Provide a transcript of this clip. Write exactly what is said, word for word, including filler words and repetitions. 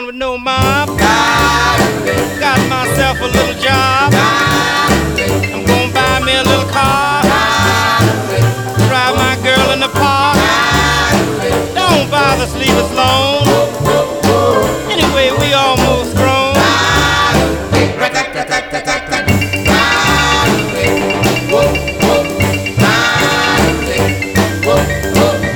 around with no mob. Got myself a little job. I'm gonna buy me a little car. Drive my girl in the park. Don't bother sleeping